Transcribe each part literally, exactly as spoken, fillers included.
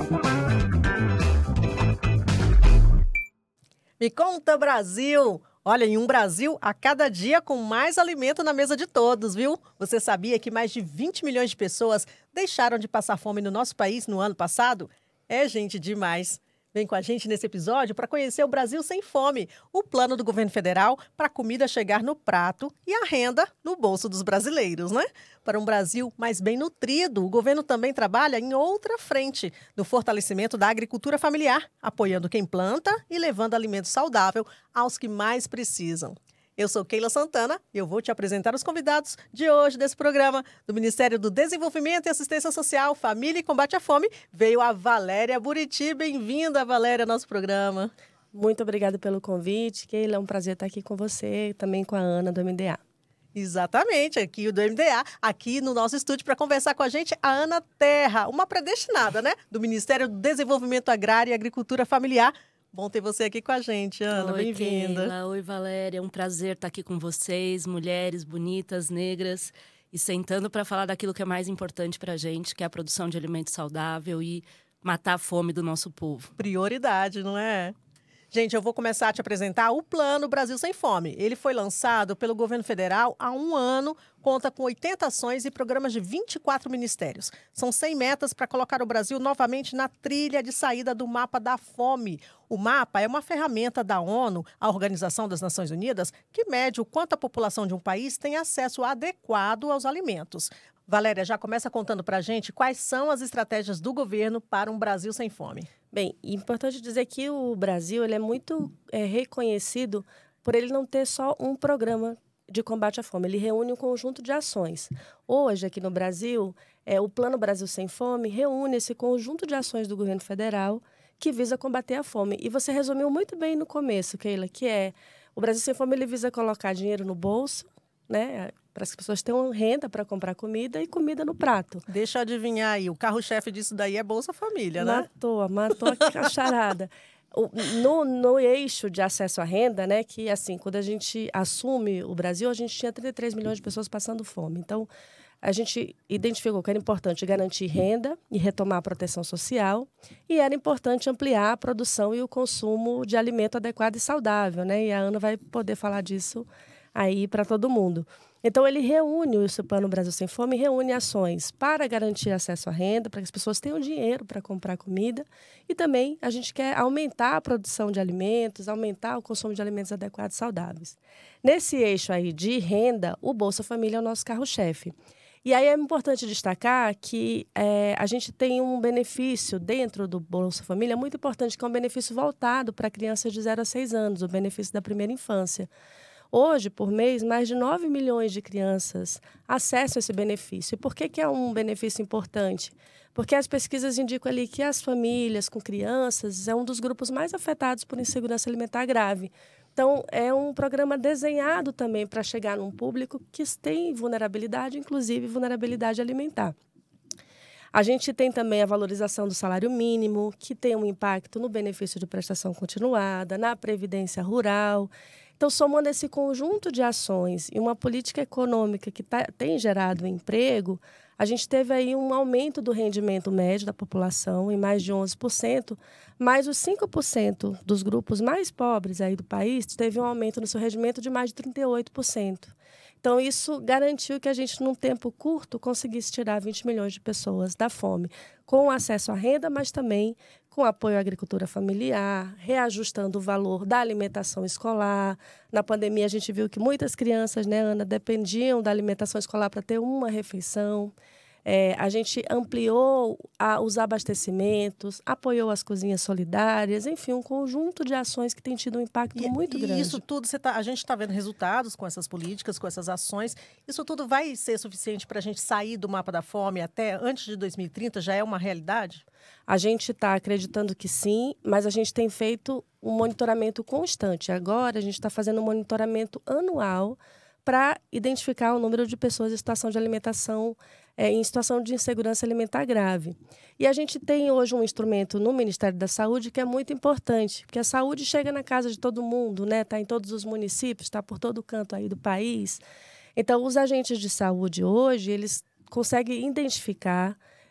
Me conta, Brasil! Olha, em um Brasil a cada dia com mais alimento na mesa de todos, viu? Você sabia que mais de vinte milhões de pessoas deixaram de passar fome no nosso país no ano passado? É gente demais! Vem com a gente nesse episódio para conhecer o Brasil Sem Fome, o plano do governo federal para a comida chegar no prato e a renda no bolso dos brasileiros, né? Para um Brasil mais bem nutrido, o governo também trabalha em outra frente, no fortalecimento da agricultura familiar, apoiando quem planta e levando alimento saudável aos que mais precisam. Eu sou Keila Santana e eu vou te apresentar os convidados de hoje desse programa. Do Ministério do Desenvolvimento e Assistência Social, Família e Combate à Fome, veio a Valéria Buriti. Bem-vinda, Valéria, ao nosso programa. Muito obrigada pelo convite, Keila. É um prazer estar aqui com você e também com a Ana, do M D A. Exatamente, aqui o do M D A, aqui no nosso estúdio para conversar com a gente, a Ana Terra, uma predestinada, né? Do Ministério do Desenvolvimento Agrário e Agricultura Familiar. Bom ter você aqui com a gente, Ana. Oi, Bem-vinda. Keila. Oi, Valéria. É um prazer estar aqui com vocês, mulheres bonitas, negras, e sentando para falar daquilo que é mais importante para a gente, que é a produção de alimento saudável e matar a fome do nosso povo. Prioridade, não é? Gente, eu vou começar a te apresentar o Plano Brasil Sem Fome. Ele foi lançado pelo governo federal há um ano, conta com oitenta ações e programas de vinte e quatro ministérios. São cem metas para colocar o Brasil novamente na trilha de saída do mapa da fome. O mapa é uma ferramenta da ONU, a Organização das Nações Unidas, que mede o quanto a população de um país tem acesso adequado aos alimentos. Valéria, já começa contando para a gente quais são as estratégias do governo para um Brasil sem fome. Bem, é importante dizer que o Brasil ele é muito é, reconhecido por ele não ter só um programa de combate à fome. Ele reúne um conjunto de ações. Hoje, aqui no Brasil, é, o Plano Brasil Sem Fome reúne esse conjunto de ações do governo federal que visa combater a fome. E você resumiu muito bem no começo, Keila, que é o Brasil Sem Fome ele visa colocar dinheiro no bolso, né, para as pessoas tenham renda para comprar comida e comida no prato. Deixa eu adivinhar aí, o carro-chefe disso daí é Bolsa Família, né? Matou, matou a charada. No, no eixo de acesso à renda, né, que assim, quando a gente assume o Brasil, a gente tinha trinta e três milhões de pessoas passando fome. Então, a gente identificou que era importante garantir renda e retomar a proteção social, e era importante ampliar a produção e o consumo de alimento adequado e saudável, né? E a Ana vai poder falar disso aí para todo mundo. Então, ele reúne, o Plano Brasil Sem Fome reúne ações para garantir acesso à renda, para que as pessoas tenham dinheiro para comprar comida. E também a gente quer aumentar a produção de alimentos, aumentar o consumo de alimentos adequados e saudáveis. Nesse eixo aí de renda, o Bolsa Família é o nosso carro-chefe. E aí é importante destacar que é, a gente tem um benefício dentro do Bolsa Família muito importante, que é um benefício voltado para crianças de zero a seis anos, o benefício da primeira infância. Hoje, por mês, mais de nove milhões de crianças acessam esse benefício. E por que que é um benefício importante? Porque as pesquisas indicam ali que as famílias com crianças é um dos grupos mais afetados por insegurança alimentar grave. Então, é um programa desenhado também para chegar num público que tem vulnerabilidade, inclusive vulnerabilidade alimentar. A gente tem também a valorização do salário mínimo, que tem um impacto no benefício de prestação continuada, na previdência rural. Então, somando esse conjunto de ações e uma política econômica que tá, tem gerado emprego, a gente teve aí um aumento do rendimento médio da população em mais de onze por cento, mas os cinco por cento dos grupos mais pobres aí do país teve um aumento no seu rendimento de mais de trinta e oito por cento. Então, isso garantiu que a gente, num tempo curto, conseguisse tirar vinte milhões de pessoas da fome, com acesso à renda, mas também com apoio à agricultura familiar, reajustando o valor da alimentação escolar. Na pandemia, a gente viu que muitas crianças, né, Ana, dependiam da alimentação escolar para ter uma refeição. É, a gente ampliou a, os abastecimentos, apoiou as cozinhas solidárias, enfim, um conjunto de ações que tem tido um impacto e, muito e grande. Isso tudo, você tá, a gente está vendo resultados com essas políticas, com essas ações. Isso tudo vai ser suficiente para a gente sair do mapa da fome até antes de dois mil e trinta? Já é uma realidade? A gente está acreditando que sim, mas a gente tem feito um monitoramento constante. Agora, a gente está fazendo um monitoramento anual para identificar o número de pessoas em situação de alimentação, é, em situação de insegurança alimentar grave. E a gente tem hoje um instrumento no Ministério da Saúde que é muito importante, porque a saúde chega na casa de todo mundo, né? Está em todos os municípios, está por todo canto aí do país. Então, os agentes de saúde hoje, eles conseguem identificar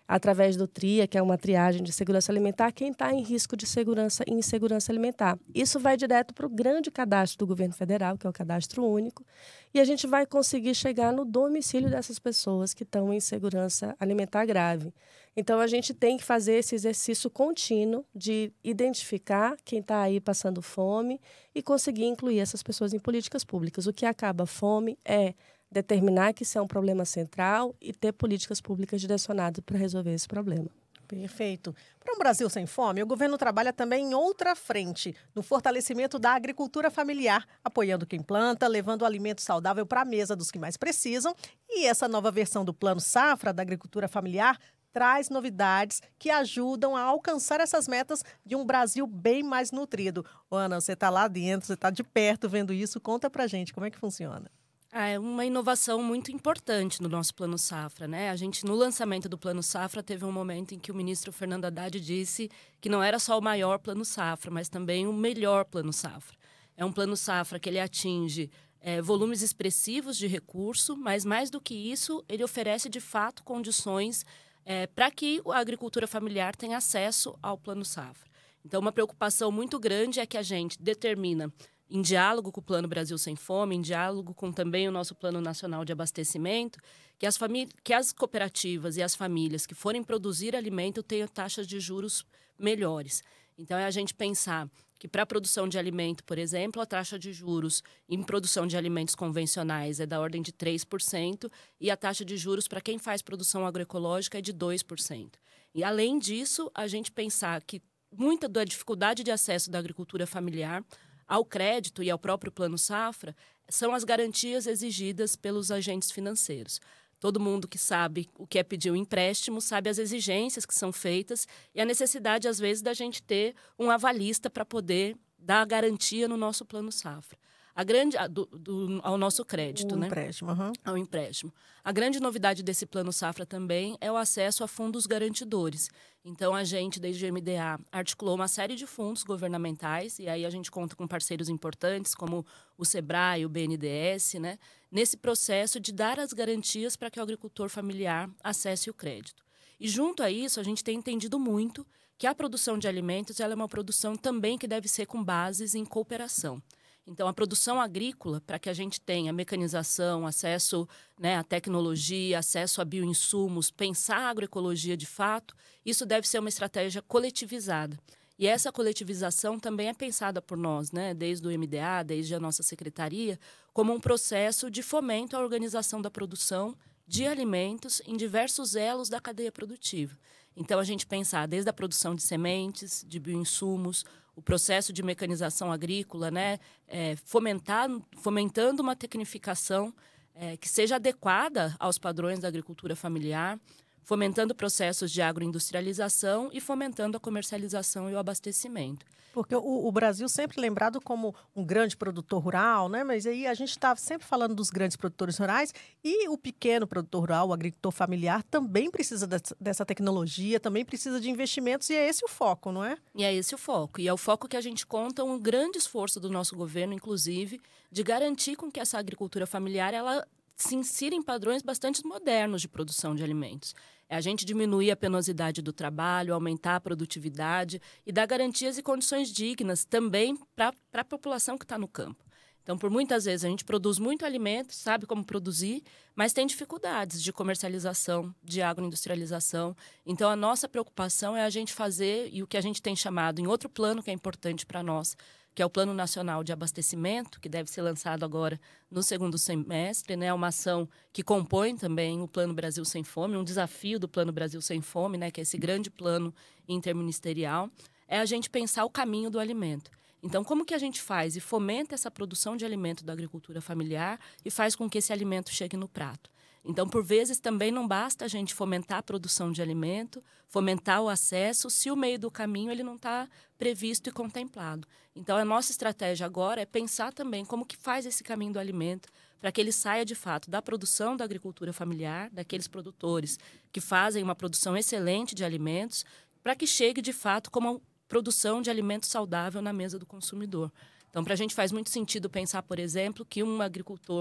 através do TRIA, que é uma triagem de segurança alimentar, quem está em risco de segurança e insegurança alimentar. Isso vai direto para o grande cadastro do governo federal, que é o cadastro único, e a gente vai conseguir chegar no domicílio dessas pessoas que estão em insegurança alimentar grave. Então, a gente tem que fazer esse exercício contínuo de identificar quem está aí passando fome e conseguir incluir essas pessoas em políticas públicas. O que acaba a fome é determinar que isso é um problema central e ter políticas públicas direcionadas para resolver esse problema. Perfeito. Para um Brasil sem fome, o governo trabalha também em outra frente, no fortalecimento da agricultura familiar, apoiando quem planta, levando o alimento saudável para a mesa dos que mais precisam. E essa nova versão do Plano Safra da agricultura familiar traz novidades que ajudam a alcançar essas metas de um Brasil bem mais nutrido. Ô, Ana, você está lá dentro, você está de perto vendo isso. Conta para gente como é que funciona. Ah, é uma inovação muito importante no nosso Plano Safra, né? A gente, no lançamento do Plano Safra, teve um momento em que o ministro Fernando Haddad disse que não era só o maior Plano Safra, mas também o melhor Plano Safra. É um Plano Safra que ele atinge é, volumes expressivos de recurso, mas mais do que isso, ele oferece, de fato, condições é, para que a agricultura familiar tenha acesso ao Plano Safra. Então, uma preocupação muito grande é que a gente determina, em diálogo com o Plano Brasil Sem Fome, em diálogo com também o nosso Plano Nacional de Abastecimento, que as, famí- que as cooperativas e as famílias que forem produzir alimento tenham taxas de juros melhores. Então, é a gente pensar que para a produção de alimento, por exemplo, a taxa de juros em produção de alimentos convencionais é da ordem de três por cento e a taxa de juros para quem faz produção agroecológica é de dois por cento. E, além disso, a gente pensar que muita da dificuldade de acesso da agricultura familiar ao crédito e ao próprio Plano Safra são as garantias exigidas pelos agentes financeiros. Todo mundo que sabe o que é pedir um empréstimo sabe as exigências que são feitas e a necessidade, às vezes, da gente ter um avalista para poder dar garantia no nosso Plano Safra. A grande, do, do, ao nosso crédito, o né? empréstimo, uhum. Ao empréstimo. A grande novidade desse Plano Safra também é o acesso a fundos garantidores. Então, a gente, desde o M D A, articulou uma série de fundos governamentais, e aí a gente conta com parceiros importantes, como o SEBRAE, o B N D E S, né? Nesse processo de dar as garantias para que o agricultor familiar acesse o crédito. E, junto a isso, a gente tem entendido muito que a produção de alimentos ela é uma produção também que deve ser com bases em cooperação. Então, a produção agrícola, para que a gente tenha mecanização, acesso, né, à tecnologia, acesso a bioinsumos, pensar a agroecologia de fato, isso deve ser uma estratégia coletivizada. E essa coletivização também é pensada por nós, né, desde o M D A, desde a nossa secretaria, como um processo de fomento à organização da produção de alimentos em diversos elos da cadeia produtiva. Então, a gente pensar desde a produção de sementes, de bioinsumos, o processo de mecanização agrícola, né, é, fomentar, fomentando uma tecnificação é, que seja adequada aos padrões da agricultura familiar, fomentando processos de agroindustrialização e fomentando a comercialização e o abastecimento. Porque o, o Brasil sempre lembrado como um grande produtor rural, né? Mas aí a gente está sempre falando dos grandes produtores rurais e o pequeno produtor rural, o agricultor familiar, também precisa dessa, dessa tecnologia, também precisa de investimentos e é esse o foco, não é? E é esse o foco. E é o foco que a gente conta um grande esforço do nosso governo, inclusive, de garantir com que essa agricultura familiar ela se insira em padrões bastante modernos de produção de alimentos. É a gente diminuir a penosidade do trabalho, aumentar a produtividade e dar garantias e condições dignas também para a população que está no campo. Então, por muitas vezes, a gente produz muito alimento, sabe como produzir, mas tem dificuldades de comercialização, de agroindustrialização. Então, a nossa preocupação é a gente fazer, e o que a gente tem chamado em outro plano que é importante para nós, que é o Plano Nacional de Abastecimento, que deve ser lançado agora no segundo semestre, né? Uma ação que compõe também o Plano Brasil Sem Fome, um desafio do Plano Brasil Sem Fome, né? Que é esse grande plano interministerial, é a gente pensar o caminho do alimento. Então, como que a gente faz e fomenta essa produção de alimento da agricultura familiar e faz com que esse alimento chegue no prato? Então, por vezes, também não basta a gente fomentar a produção de alimento, fomentar o acesso, se o meio do caminho ele não está previsto e contemplado. Então, a nossa estratégia agora é pensar também como que faz esse caminho do alimento para que ele saia, de fato, da produção da agricultura familiar, daqueles produtores que fazem uma produção excelente de alimentos, para que chegue, de fato, como uma produção de alimento saudável na mesa do consumidor. Então, para a gente faz muito sentido pensar, por exemplo, que um agricultor,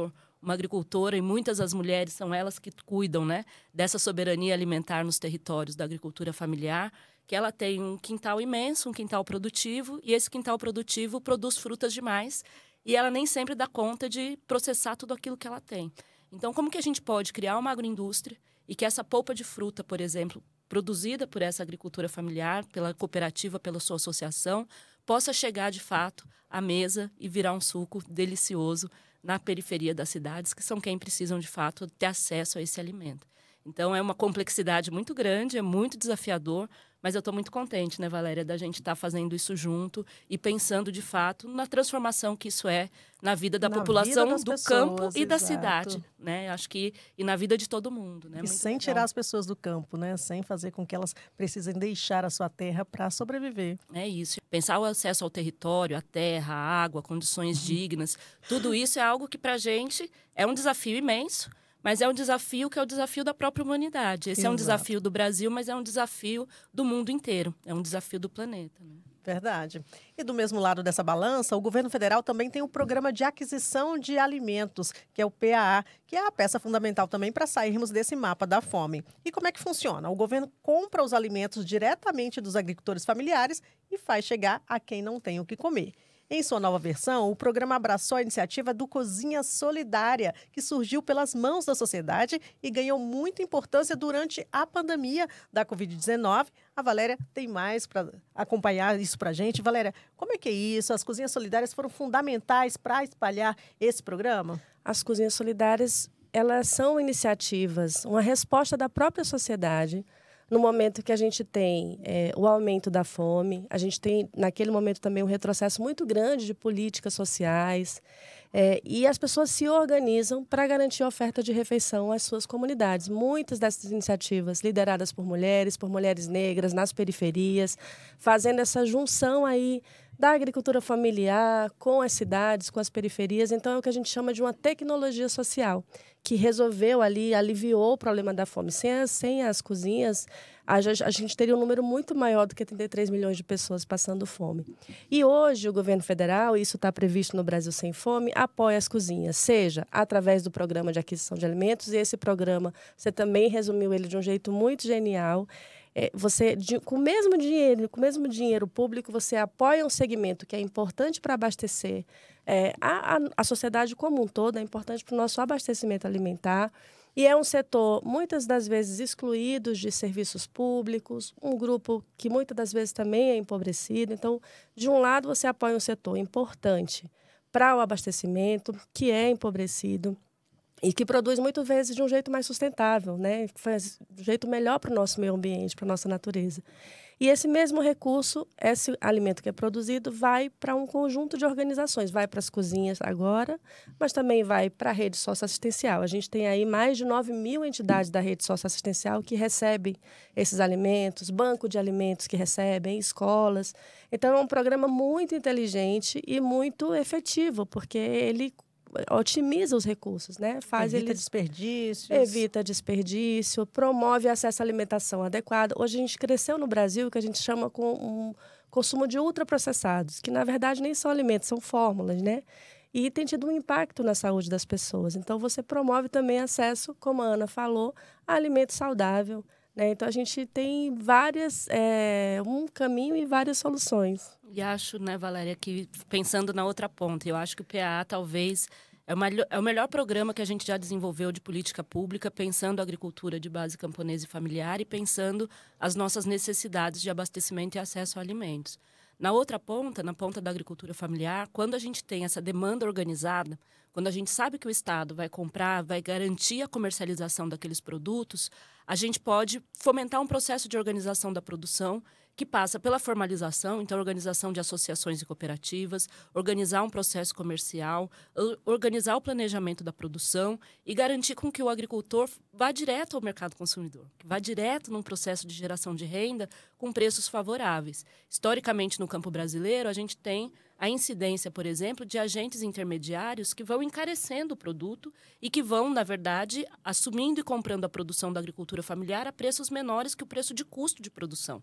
uma agricultora, e muitas das mulheres são elas que cuidam, né, dessa soberania alimentar nos territórios da agricultura familiar, que ela tem um quintal imenso, um quintal produtivo, e esse quintal produtivo produz frutas demais, e ela nem sempre dá conta de processar tudo aquilo que ela tem. Então, como que a gente pode criar uma agroindústria e que essa polpa de fruta, por exemplo, produzida por essa agricultura familiar, pela cooperativa, pela sua associação, possa chegar, de fato, à mesa e virar um suco delicioso na periferia das cidades, que são quem precisam, de fato, ter acesso a esse alimento. Então, é uma complexidade muito grande, é muito desafiador, mas eu estou muito contente, né, Valéria, da gente estar tá fazendo isso junto e pensando, de fato, na transformação que isso é na vida da na população vida do pessoas, campo e da exato. cidade, né? Acho que e na vida de todo mundo, né? E Muito sem legal. tirar as pessoas do campo, né? Sem fazer com que elas precisem deixar a sua terra para sobreviver. É isso. Pensar o acesso ao território, à terra, à água, condições dignas, tudo isso é algo que, para a gente, é um desafio imenso, mas é um desafio que é o desafio da própria humanidade. Esse Exato. é um desafio do Brasil, mas é um desafio do mundo inteiro. É um desafio do planeta, né? Verdade. E do mesmo lado dessa balança, o governo federal também tem o Programa de Aquisição de Alimentos, que é o P A A, que é a peça fundamental também para sairmos desse mapa da fome. E como é que funciona? O governo compra os alimentos diretamente dos agricultores familiares e faz chegar a quem não tem o que comer. Em sua nova versão, o programa abraçou a iniciativa do Cozinha Solidária, que surgiu pelas mãos da sociedade e ganhou muita importância durante a pandemia da covid dezenove. A Valéria tem mais para acompanhar isso para a gente. Valéria, como é que é isso? As Cozinhas Solidárias foram fundamentais para espalhar esse programa? As Cozinhas Solidárias, elas são iniciativas, uma resposta da própria sociedade. No momento que a gente tem é, o aumento da fome, a gente tem, naquele momento, também um retrocesso muito grande de políticas sociais, é, e as pessoas se organizam para garantir a oferta de refeição às suas comunidades. Muitas dessas iniciativas lideradas por mulheres, por mulheres negras, nas periferias, fazendo essa junção aí da agricultura familiar com as cidades, com as periferias. Então, é o que a gente chama de uma tecnologia social, que resolveu ali, aliviou o problema da fome. Sem as, sem as cozinhas, a, a gente teria um número muito maior do que trinta e três milhões de pessoas passando fome. E hoje, o governo federal, e isso está previsto no Brasil Sem Fome, apoia as cozinhas, seja através do Programa de Aquisição de Alimentos, e esse programa, você também resumiu ele de um jeito muito genial. É, você, de, com o mesmo dinheiro, com o mesmo dinheiro público, você apoia um segmento que é importante para abastecer é, a, a, a sociedade como um todo, é importante para o nosso abastecimento alimentar. E é um setor, muitas das vezes, excluído de serviços públicos, um grupo que muitas das vezes também é empobrecido. Então, de um lado, você apoia um setor importante para o abastecimento, que é empobrecido, e que produz, muitas vezes, de um jeito mais sustentável, né? Faz de um jeito melhor para o nosso meio ambiente, para a nossa natureza. E esse mesmo recurso, esse alimento que é produzido, vai para um conjunto de organizações. Vai para as cozinhas agora, mas também vai para a rede socioassistencial. A gente tem aí mais de nove mil entidades da rede socioassistencial que recebem esses alimentos, banco de alimentos que recebem, escolas. Então, é um programa muito inteligente e muito efetivo, porque ele otimiza os recursos, né? Faz evita eles... desperdícios. Evita desperdício, promove acesso à alimentação adequada. Hoje a gente cresceu no Brasil que a gente chama com um consumo de ultraprocessados, que na verdade nem são alimentos, são fórmulas, né? E tem tido um impacto na saúde das pessoas. Então você promove também acesso, como a Ana falou, a alimento saudável, né? Então a gente tem várias, é, um caminho e várias soluções. E acho, né, Valéria, que pensando na outra ponta, eu acho que o P A A talvez é, uma, é o melhor programa que a gente já desenvolveu de política pública, pensando a agricultura de base camponesa e familiar e pensando as nossas necessidades de abastecimento e acesso a alimentos. Na outra ponta, na ponta da agricultura familiar, quando a gente tem essa demanda organizada, quando a gente sabe que o Estado vai comprar, vai garantir a comercialização daqueles produtos, a gente pode fomentar um processo de organização da produção que passa pela formalização, então organização de associações e cooperativas, organizar um processo comercial, organizar o planejamento da produção e garantir com que o agricultor vá direto ao mercado consumidor, que vá direto num processo de geração de renda com preços favoráveis. Historicamente, no campo brasileiro, a gente tem a incidência, por exemplo, de agentes intermediários que vão encarecendo o produto e que vão, na verdade, assumindo e comprando a produção da agricultura familiar a preços menores que o preço de custo de produção.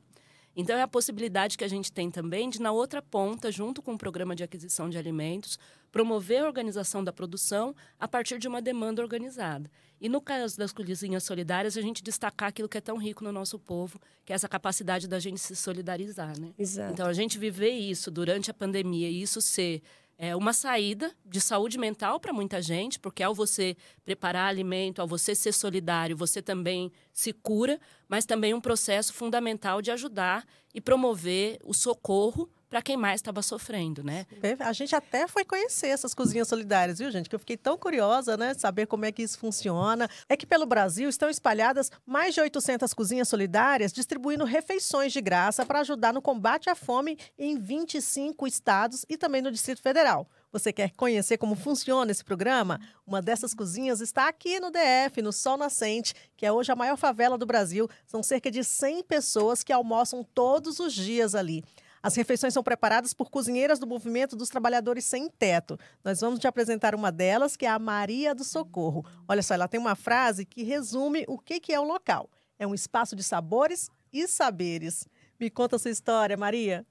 Então, é a possibilidade que a gente tem também de, na outra ponta, junto com o programa de aquisição de alimentos, promover a organização da produção a partir de uma demanda organizada. E no caso das cozinhas solidárias, a gente destacar aquilo que é tão rico no nosso povo, que é essa capacidade da gente se solidarizar, né? Exato. Então, a gente viver isso durante a pandemia e isso ser é, uma saída de saúde mental para muita gente, porque ao você preparar alimento, ao você ser solidário, você também se cura, mas também um processo fundamental de ajudar e promover o socorro para quem mais estava sofrendo, né? A gente até foi conhecer essas cozinhas solidárias, viu, gente? Que eu fiquei tão curiosa, né? Saber como é que isso funciona. É que pelo Brasil estão espalhadas mais de oitocentas cozinhas solidárias, distribuindo refeições de graça para ajudar no combate à fome em vinte e cinco estados e também no Distrito Federal. Você quer conhecer como funciona esse programa? Uma dessas cozinhas está aqui no D F, no Sol Nascente, que é hoje a maior favela do Brasil. São cerca de cem pessoas que almoçam todos os dias ali. As refeições são preparadas por cozinheiras do Movimento dos Trabalhadores Sem Teto. Nós vamos te apresentar uma delas, que é a Maria do Socorro. Olha só, ela tem uma frase que resume o que é o local. É um espaço de sabores e saberes. Me conta a sua história, Maria.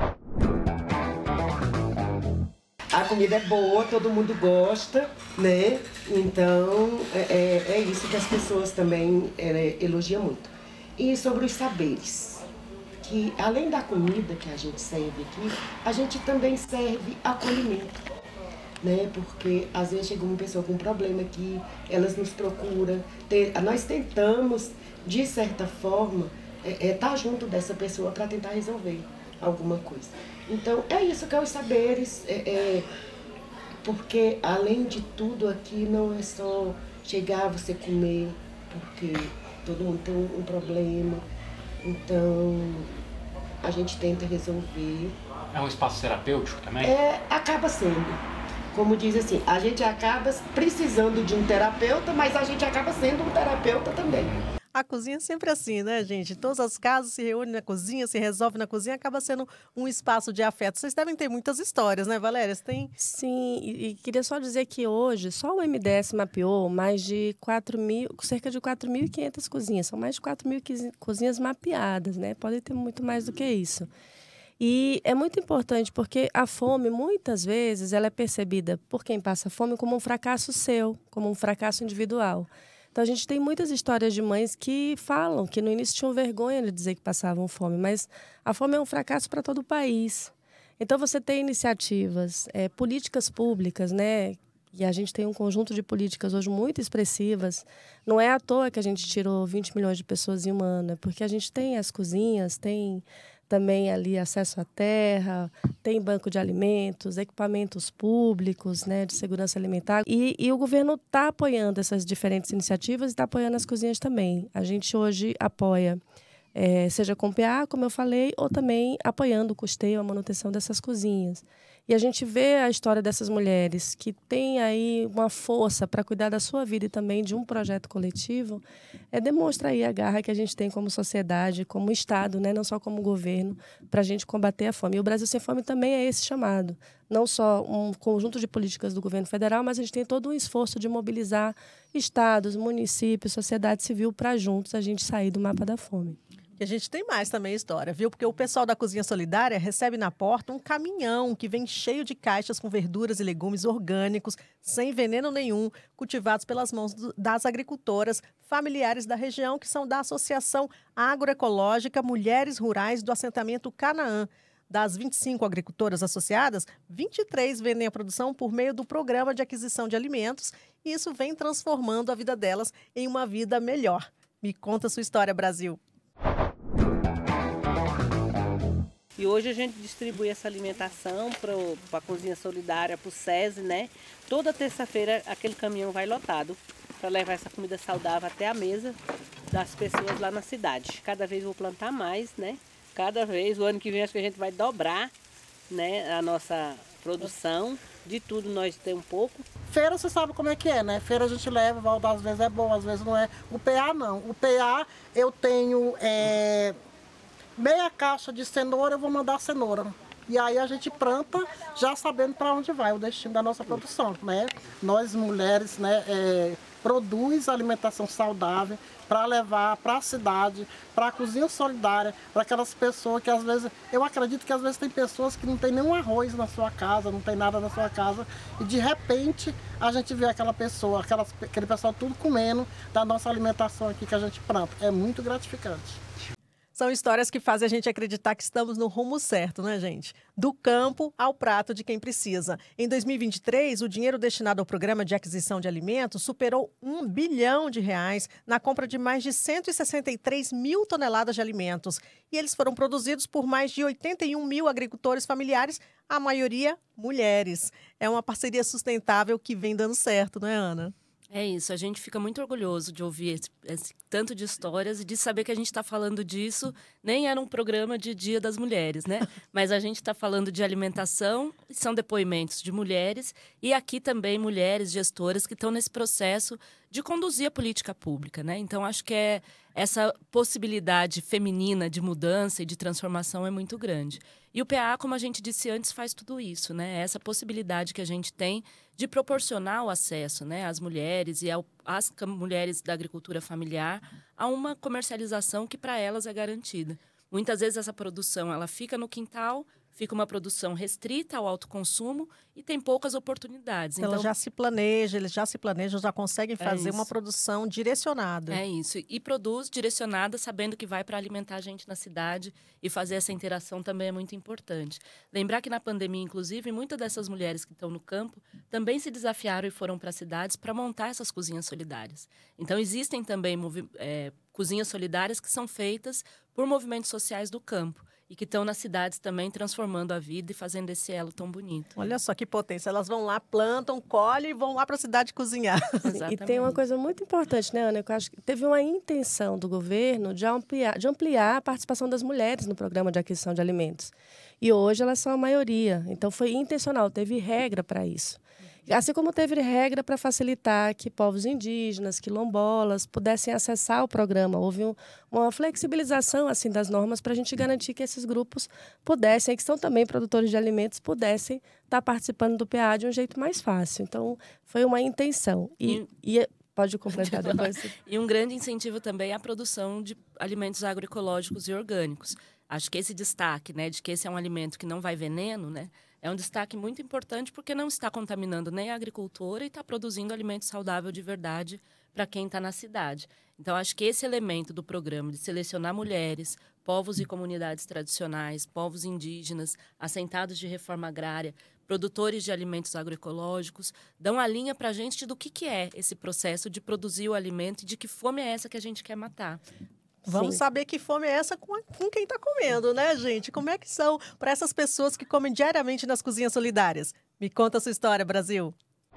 A comida é boa, todo mundo gosta, né? Então, é, é isso que as pessoas também é, elogiam muito. E sobre os saberes, que além da comida que a gente serve aqui, a gente também serve acolhimento, né? Porque às vezes chega uma pessoa com um problema aqui, elas nos procuram, ter, nós tentamos, de certa forma, é, é, estar junto dessa pessoa para tentar resolver alguma coisa. Então, é isso que é os saberes, é, é, porque além de tudo aqui não é só chegar, você comer, porque todo mundo tem um, um problema, então a gente tenta resolver. É um espaço terapêutico também? É, acaba sendo. Como diz assim, a gente acaba precisando de um terapeuta, mas a gente acaba sendo um terapeuta também. A cozinha é sempre assim, né, gente? Todas as casas se reúnem na cozinha, se resolve na cozinha, acaba sendo um espaço de afeto. Vocês devem ter muitas histórias, né, Valéria? Você tem... Sim, e, e queria só dizer que hoje só o M D S mapeou mais de quatro mil, cerca de quatro mil e quinhentas cozinhas. São mais de quatro mil cozinhas mapeadas, né? Pode ter muito mais do que isso. E é muito importante porque a fome, muitas vezes, ela é percebida por quem passa fome como um fracasso seu, como um fracasso individual. Então, a gente tem muitas histórias de mães que falam que no início tinham vergonha de dizer que passavam fome, mas a fome é um fracasso para todo o país. Então, você tem iniciativas, é, políticas públicas, né? E a gente tem um conjunto de políticas hoje muito expressivas. Não é à toa que a gente tirou vinte milhões de pessoas em um ano, é porque a gente tem as cozinhas, tem também ali acesso à terra, tem banco de alimentos, equipamentos públicos, né, de segurança alimentar. E, e o governo está apoiando essas diferentes iniciativas e está apoiando as cozinhas também. A gente hoje apoia, é, seja com P A, como eu falei, ou também apoiando o custeio, a manutenção dessas cozinhas. E a gente vê a história dessas mulheres que têm aí uma força para cuidar da sua vida e também de um projeto coletivo, é, demonstra aí a garra que a gente tem como sociedade, como Estado, né, não só como governo, para a gente combater a fome. E o Brasil Sem Fome também é esse chamado. Não só um conjunto de políticas do governo federal, mas a gente tem todo um esforço de mobilizar estados, municípios, sociedade civil para juntos a gente sair do mapa da fome. E a gente tem mais também história, viu? Porque o pessoal da Cozinha Solidária recebe na porta um caminhão que vem cheio de caixas com verduras e legumes orgânicos, sem veneno nenhum, cultivados pelas mãos do, das agricultoras familiares da região, que são da Associação Agroecológica Mulheres Rurais do Assentamento Canaã. Das vinte e cinco agricultoras associadas, vinte e três vendem a produção por meio do Programa de Aquisição de Alimentos, e isso vem transformando a vida delas em uma vida melhor. Me conta a sua história, Brasil. E hoje a gente distribui essa alimentação para a Cozinha Solidária, para o SESI, né? Toda terça-feira aquele caminhão vai lotado para levar essa comida saudável até a mesa das pessoas lá na cidade. Cada vez vou plantar mais, né? Cada vez, o ano que vem acho que a gente vai dobrar, né, a nossa produção. De tudo nós temos um pouco. Feira você sabe como é que é, né? Feira a gente leva, volta, às vezes é bom, às vezes não é. O P A não. O P A eu tenho é, meia caixa de cenoura, eu vou mandar cenoura E aí a gente planta já sabendo para onde vai o destino da nossa produção, né? Nós mulheres, né, é, produz alimentação saudável para levar para a cidade, para a cozinha solidária, para aquelas pessoas que às vezes, eu acredito que às vezes tem pessoas que não tem nenhum arroz na sua casa, não tem nada na sua casa, e de repente a gente vê aquela pessoa, aquelas, aquele pessoal tudo comendo da nossa alimentação aqui que a gente planta. É muito gratificante. São histórias que fazem a gente acreditar que estamos no rumo certo, né, gente? Do campo ao prato de quem precisa. Em dois mil e vinte e três, o dinheiro destinado ao Programa de Aquisição de Alimentos superou um bilhão de reais na compra de mais de cento e sessenta e três mil toneladas de alimentos. E eles foram produzidos por mais de oitenta e um mil agricultores familiares, a maioria mulheres. É uma parceria sustentável que vem dando certo, não é, Ana? É isso, a gente fica muito orgulhoso de ouvir esse, esse tanto de histórias e de saber que a gente está falando disso. Nem era um programa de Dia das Mulheres, né? Mas a gente está falando de alimentação, são depoimentos de mulheres e aqui também mulheres gestoras que estão nesse processo de conduzir a política pública, né? Então, acho que é, essa possibilidade feminina de mudança e de transformação é muito grande. E o P A A, como a gente disse antes, faz tudo isso, né? Essa possibilidade que a gente tem de proporcionar o acesso, né, às mulheres e ao, às mulheres da agricultura familiar a uma comercialização que para elas é garantida. Muitas vezes essa produção ela fica no quintal, fica uma produção restrita ao autoconsumo e tem poucas oportunidades. Então, ela já se planeja, eles já se planejam, já conseguem fazer é uma produção direcionada. É isso. E produz direcionada, sabendo que vai para alimentar a gente na cidade e fazer essa interação também é muito importante. Lembrar que na pandemia, inclusive, muitas dessas mulheres que estão no campo também se desafiaram e foram para as cidades para montar essas cozinhas solidárias. Então, existem também é, cozinhas solidárias que são feitas por movimentos sociais do campo. E que estão nas cidades também transformando a vida e fazendo esse elo tão bonito. Olha só que potência. Elas vão lá, plantam, colhem e vão lá para a cidade cozinhar. E tem uma coisa muito importante, né, Ana? Eu acho que teve uma intenção do governo de ampliar, de ampliar a participação das mulheres no programa de aquisição de alimentos. E hoje elas são a maioria. Então foi intencional, teve regra para isso. Assim como teve regra para facilitar que povos indígenas, quilombolas, pudessem acessar o programa. Houve um, uma flexibilização assim, das normas para a gente garantir que esses grupos pudessem, que são também produtores de alimentos, pudessem estar participando do P A de um jeito mais fácil. Então, foi uma intenção. E, e... e pode completar depois. E um grande incentivo também é a produção de alimentos agroecológicos e orgânicos. Acho que esse destaque, né, de que esse é um alimento que não vai veneno, né, é um destaque muito importante porque não está contaminando nem a agricultura e está produzindo alimento saudável de verdade para quem está na cidade. Então, acho que esse elemento do programa de selecionar mulheres, povos e comunidades tradicionais, povos indígenas, assentados de reforma agrária, produtores de alimentos agroecológicos, dão a linha para a gente do que, que é esse processo de produzir o alimento e de que fome é essa que a gente quer matar. Vamos Sim. saber que fome é essa com, com quem está comendo, né, gente? Como é que são para essas pessoas que comem diariamente nas cozinhas solidárias? Me conta a sua história, Brasil.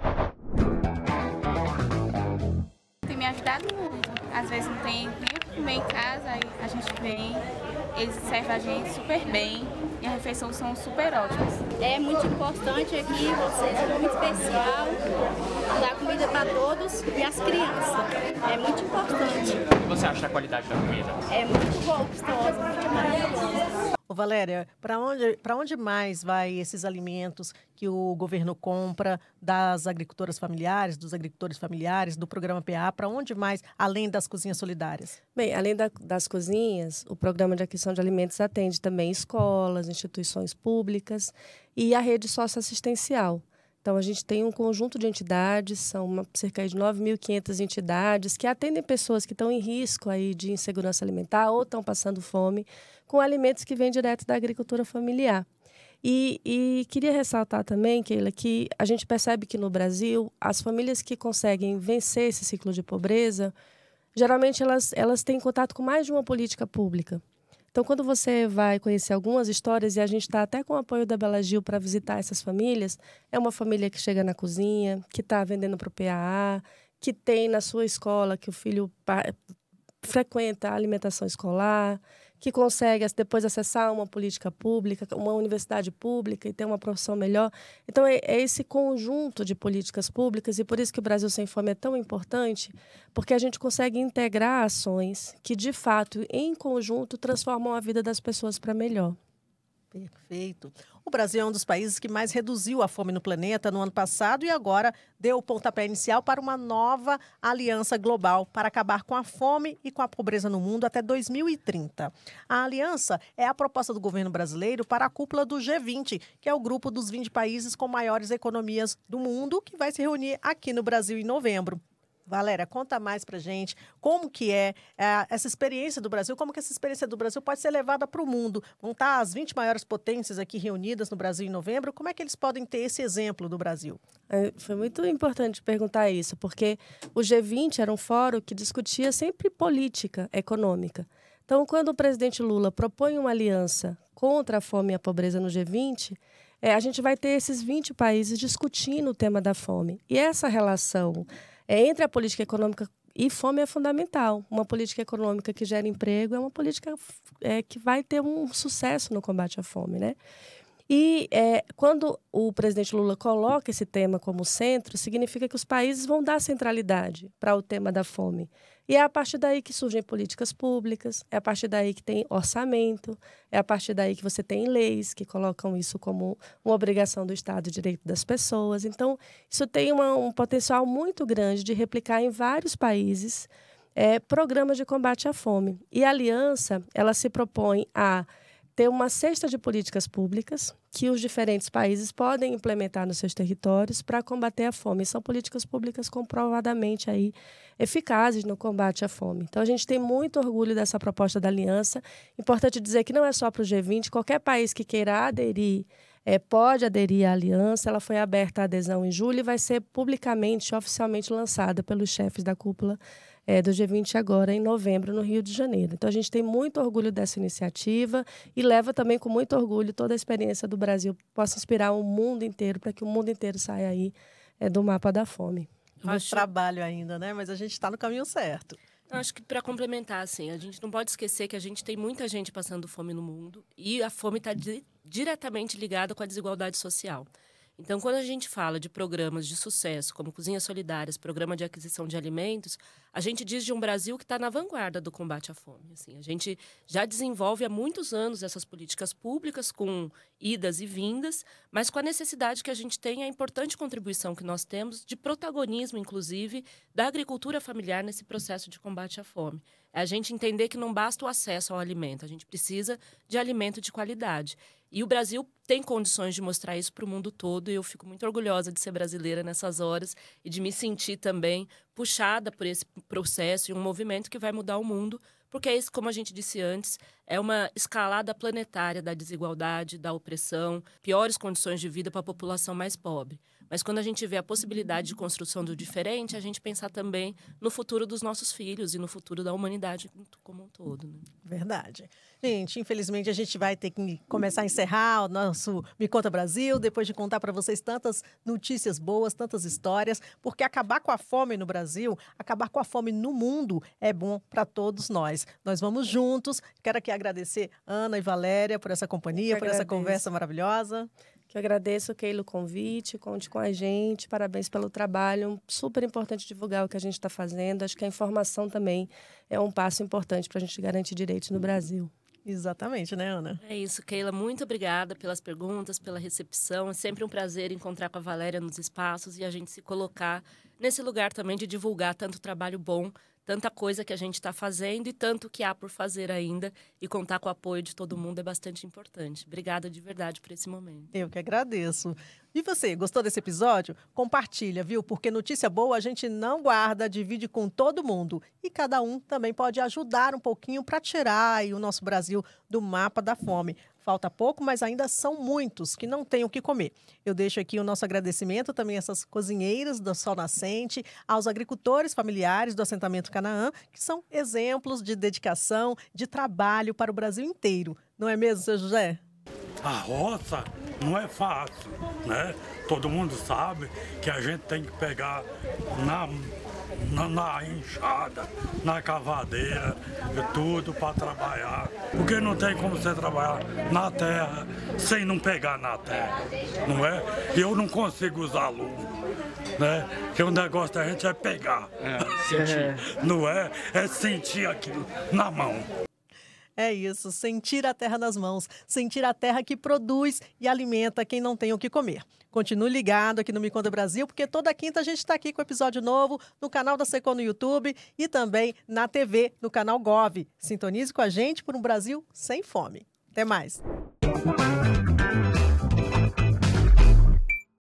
Tem me ajudado muito. Às vezes não tem nem o que comer em casa, aí a gente vem, eles servem a gente super bem e as refeições são super ótimas. É muito importante aqui, vocês é muito especial, dar comida para todos e as crianças. É muito importante. O que você acha da qualidade da comida? É muito gostosa, muito maravilhosa. Ô, Valéria, para onde, para onde mais vai esses alimentos que o governo compra das agricultoras familiares, dos agricultores familiares, do programa P A? Para onde mais, além das cozinhas solidárias? Bem, além da, das cozinhas, o programa de aquisição de alimentos atende também escolas, instituições públicas e a rede socioassistencial. Então, a gente tem um conjunto de entidades, são uma, cerca de nove mil e quinhentas entidades que atendem pessoas que estão em risco aí de insegurança alimentar ou estão passando fome com alimentos que vêm direto da agricultura familiar. E, e queria ressaltar também, Keila, que a gente percebe que no Brasil, as famílias que conseguem vencer esse ciclo de pobreza, geralmente elas, elas têm contato com mais de uma política pública. Então, quando você vai conhecer algumas histórias, e a gente está até com o apoio da Bela Gil para visitar essas famílias, é uma família que chega na cozinha, que está vendendo para o P A A, que tem na sua escola, que o filho frequenta a alimentação escolar, que consegue depois acessar uma política pública, uma universidade pública e ter uma profissão melhor. Então, é, é esse conjunto de políticas públicas, e por isso que o Brasil Sem Fome é tão importante, porque a gente consegue integrar ações que, de fato, em conjunto, transformam a vida das pessoas para melhor. Perfeito. O Brasil é um dos países que mais reduziu a fome no planeta no ano passado e agora deu o pontapé inicial para uma nova aliança global para acabar com a fome e com a pobreza no mundo até dois mil e trinta. A aliança é a proposta do governo brasileiro para a cúpula do G vinte, que é o grupo dos vinte países com maiores economias do mundo, que vai se reunir aqui no Brasil em novembro. Valéria, conta mais pra gente como que é, é essa experiência do Brasil, como que essa experiência do Brasil pode ser levada para o mundo. Vão estar as vinte maiores potências aqui reunidas no Brasil em novembro, como é que eles podem ter esse exemplo do Brasil? É, foi muito importante perguntar isso, porque o G vinte era um fórum que discutia sempre política econômica. Então, quando o presidente Lula propõe uma aliança contra a fome e a pobreza no G vinte, é, a gente vai ter esses vinte países discutindo o tema da fome. E essa relação É, entre a política econômica e fome é fundamental. Uma política econômica que gera emprego é uma política é, que vai ter um sucesso no combate à fome, né? E é, quando o presidente Lula coloca esse tema como centro, significa que os países vão dar centralidade para o tema da fome. E é a partir daí que surgem políticas públicas, é a partir daí que tem orçamento, é a partir daí que você tem leis que colocam isso como uma obrigação do Estado e direito das pessoas. Então, isso tem uma, um potencial muito grande de replicar em vários países é, programas de combate à fome. E a aliança, ela se propõe a ter uma cesta de políticas públicas que os diferentes países podem implementar nos seus territórios para combater a fome. E são políticas públicas comprovadamente aí eficazes no combate à fome. Então, a gente tem muito orgulho dessa proposta da aliança. Importante dizer que não é só para o G vinte, qualquer país que queira aderir é, pode aderir à aliança. Ela foi aberta à adesão em julho e vai ser publicamente, oficialmente lançada pelos chefes da cúpula É, do G vinte agora em novembro, no Rio de Janeiro. Então, a gente tem muito orgulho dessa iniciativa e leva também com muito orgulho toda a experiência do Brasil, possa inspirar o mundo inteiro, para que o mundo inteiro saia aí é, do mapa da fome. Muito acho... trabalho ainda, né? Mas a gente está no caminho certo. Eu acho que, para complementar, assim, a gente não pode esquecer que a gente tem muita gente passando fome no mundo e a fome está di- diretamente ligada com a desigualdade social. Então, quando a gente fala de programas de sucesso, como Cozinhas Solidárias, Programa de Aquisição de Alimentos, a gente diz de um Brasil que está na vanguarda do combate à fome. Assim, a gente já desenvolve há muitos anos essas políticas públicas, com idas e vindas, mas com a necessidade que a gente tem, a importante contribuição que nós temos de protagonismo, inclusive, da agricultura familiar nesse processo de combate à fome. É a gente entender que não basta o acesso ao alimento, a gente precisa de alimento de qualidade. E o Brasil tem condições de mostrar isso para o mundo todo, e eu fico muito orgulhosa de ser brasileira nessas horas e de me sentir também puxada por esse processo e um movimento que vai mudar o mundo, porque é isso, como a gente disse antes, é uma escalada planetária da desigualdade, da opressão, piores condições de vida para a população mais pobre. Mas quando a gente vê a possibilidade de construção do diferente, a gente pensar também no futuro dos nossos filhos e no futuro da humanidade como um todo. Né? Verdade. Gente, infelizmente a gente vai ter que começar a encerrar o nosso Me Conta Brasil, depois de contar para vocês tantas notícias boas, tantas histórias, porque acabar com a fome no Brasil, acabar com a fome no mundo é bom para todos nós. Nós vamos juntos. Quero aqui agradecer Ana e Valéria por essa companhia, por essa conversa maravilhosa. Que eu agradeço, Keila, o convite, conte com a gente, parabéns pelo trabalho, super importante divulgar o que a gente está fazendo, acho que a informação também é um passo importante para a gente garantir direitos no Brasil. Exatamente, né, Ana? É isso, Keila, muito obrigada pelas perguntas, pela recepção, é sempre um prazer encontrar com a Valéria nos espaços e a gente se colocar nesse lugar também de divulgar tanto trabalho bom, tanta coisa que a gente está fazendo e tanto que há por fazer ainda, e contar com o apoio de todo mundo é bastante importante. Obrigada de verdade por esse momento. Eu que agradeço. E você, gostou desse episódio? Compartilha, viu? Porque notícia boa a gente não guarda, divide com todo mundo. E cada um também pode ajudar um pouquinho para tirar aí o nosso Brasil do mapa da fome. Falta pouco, mas ainda são muitos que não têm o que comer. Eu deixo aqui o nosso agradecimento também a essas cozinheiras do Sol Nascente, aos agricultores familiares do assentamento Canaã, que são exemplos de dedicação, de trabalho para o Brasil inteiro. Não é mesmo, seu José? A roça não é fácil, né? Todo mundo sabe que a gente tem que pegar na, na, na enxada, na cavadeira, e tudo para trabalhar. Porque não tem como você trabalhar na terra sem não pegar na terra, não é? Eu não consigo usar luva, né? Porque o negócio da gente é pegar, é, sentir, não é? É sentir aquilo na mão. É isso, sentir a terra nas mãos, sentir a terra que produz e alimenta quem não tem o que comer. Continue ligado aqui no Me Conta Brasil, porque toda quinta a gente está aqui com episódio novo no canal da Secom no YouTube e também na T V, no canal Gov. Sintonize com a gente por um Brasil sem fome. Até mais!